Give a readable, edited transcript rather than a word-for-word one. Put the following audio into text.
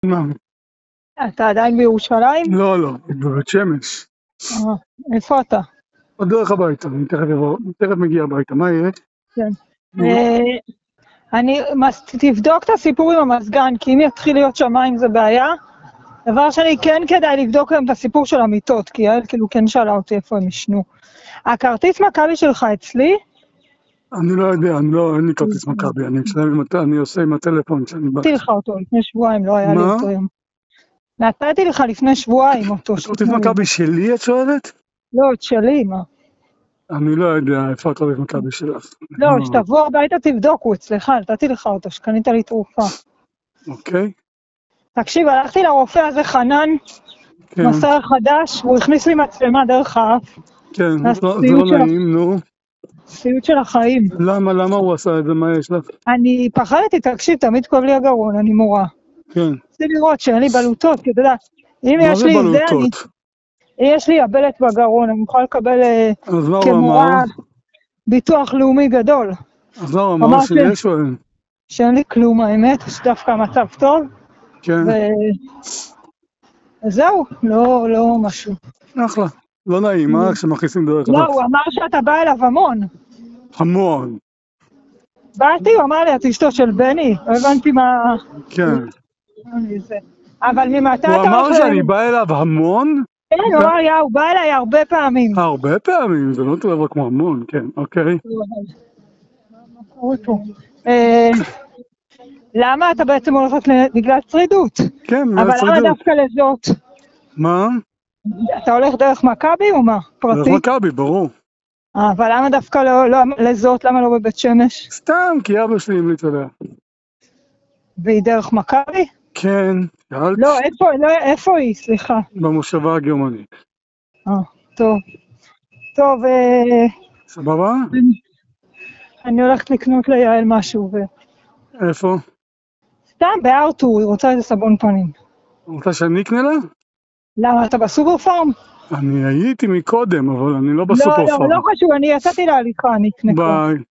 מה? אתה עדיין בירושלים? לא, בבית שמש. איפה אתה? עוד דרך הביתה, אני תכף מגיע הביתה, מה יהיה? כן. נו. תבדוק את הסיפור עם המזגן, כי אם יתחיל להיות שמיים זה בעיה. דבר שני, כן כדאי לבדוק להם את הסיפור של המיטות, כי יעל כאילו כן שאלה אותי איפה הם ישנו. הכרטיס מכבי שלך אצלי? אני לא יודע, אין לי כרטיס מכבי, אני עושה עם הטלפון שאני בא. נתתי לך אותו לפני שבועיים, לא היה לי אותו היום. נתתי לך לפני שבועיים אותו. הכרטיס מכבי שלי את שואלת? לא, את שלי, מה? אני לא יודע איפה הכרטיס מכבי שלך. לא, שתבוא הביתה תבדוק, הוא אצלך, נתתי לך אותו, שקנית לי תרופה. אוקיי. תקשיב, הלכתי לרופא הזה חנן, מסר חדש, והוא הכניס לי מצלמה דרך האף. כן, זה לא נעים, נו. סיוט של החיים. למה הוא עשה את זה? מה יש לך? אני פחדתי, תקשיב, תמיד כואב לי הגרון, אני מורה. כן. רציתי לראות שאין לי בלוטות, כי אתה יודע, מה זה בלוטות? אם יש לי הבלת בגרון, אני יכולה לקבל כמורה ביטוח לאומי גדול. אז מה הוא אמר שיש או אין? שאין לי כלום, האמת, שדווקא המצב טוב. כן. וזהו, לא משהו. אחלה, לא נעים, כשמכניסים דרך לא, הוא אמר שאתה בא אליו המון. המון. באתי, הוא אמר לי, את אשתו של בני, לא הבנתי מה... כן. אבל ממתי הוא אמר שאני בא אליו המון? כן, הוא בא אליי הרבה פעמים. הרבה פעמים? זה לא טוב כמו המון, כן, אוקיי. למה אתה בעצם הולכת בגלל צרידות? כן, אבל למה דווקא לזאת? מה? אתה הולך דרך מכבי או מה? פרטי? דרך מכבי, ברור. אבל למה דווקא לזאת? למה לא בבית שמש? סתם, כי אבא שלי המליץ עליה. והיא דרך מכבי? כן. לא, איפה היא? סליחה. במושבה הגרמנית. טוב. סבבה? אני הולכת לקנות ליעל משהו. איפה? סתם, בארטור, היא רוצה איזה סבון פנים. רוצה שאני אקנה לה? למה, אתה בסופר פארם? אני הייתי מקודם, אבל אני לא בסופר פארם. לא חשוב, אני יצאתי להליכה, אני אקנה כבר. ביי.